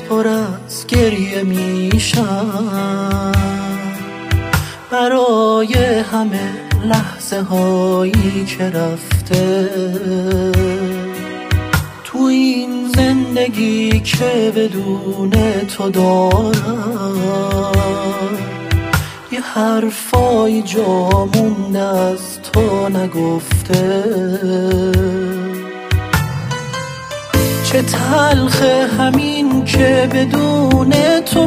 پر از گریه میشم برای همه لحظه هایی که رفته تو این زندگی که بدون تو دارم. یه حرفایی جا مونده از تو نگفته، چه تلخه همین که بدون تو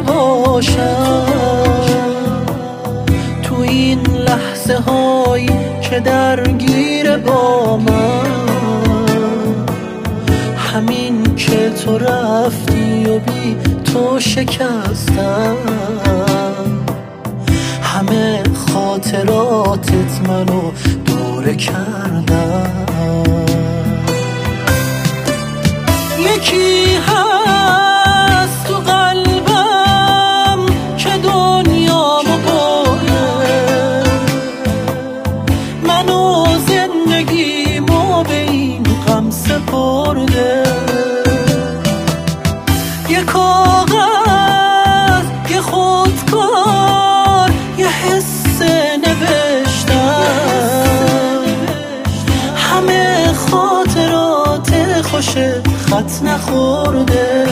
باشم تو این لحظه هایی که درگیر با من. همین که تو رفتی و بی تو شکستم، همه خاطراتت منو دوره کردن. یکی هست تو قلبم که دنیامو بره، منو زندگیمو به این غم سپرده. یه کاغذ، یه خودکار، یه حس نوشتم، همه خاطرات خوشه خط نخورده.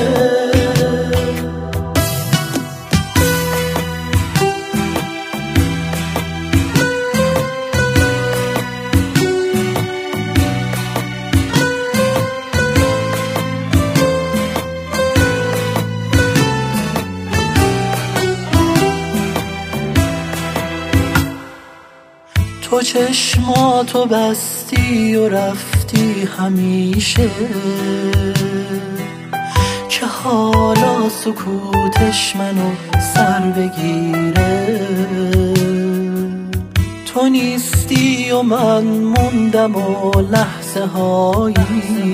تو چشماتو بستی و رفتی همیشه، که حالا سکوتش منو سر بگیره. تو نیستی و من موندم و لحظه هایی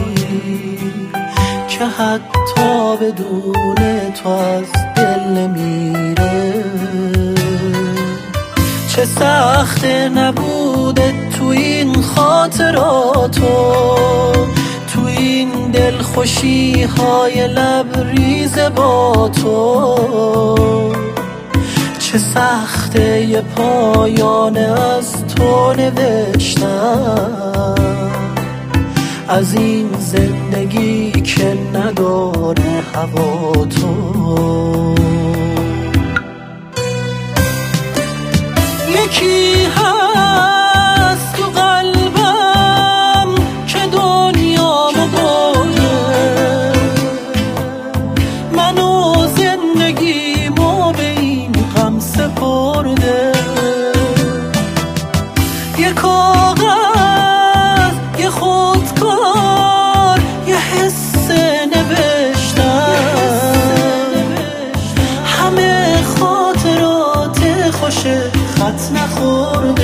که حتی بدون تو از دل نمیره. چه سخت نبوده تو این خاطراتو، تو این دلخوشی های لبریز با تو. چه سخته یه پایان از تو نوشتم، از این زندگی که نداره هوا تو. یکی هست تو قلبم که دنیامو بره، منو زندگیمو به این غم سپرده. یه کاغذ، یه خودکار، یه حس نوشتم، همه خاطرات خوشه خط نخورده.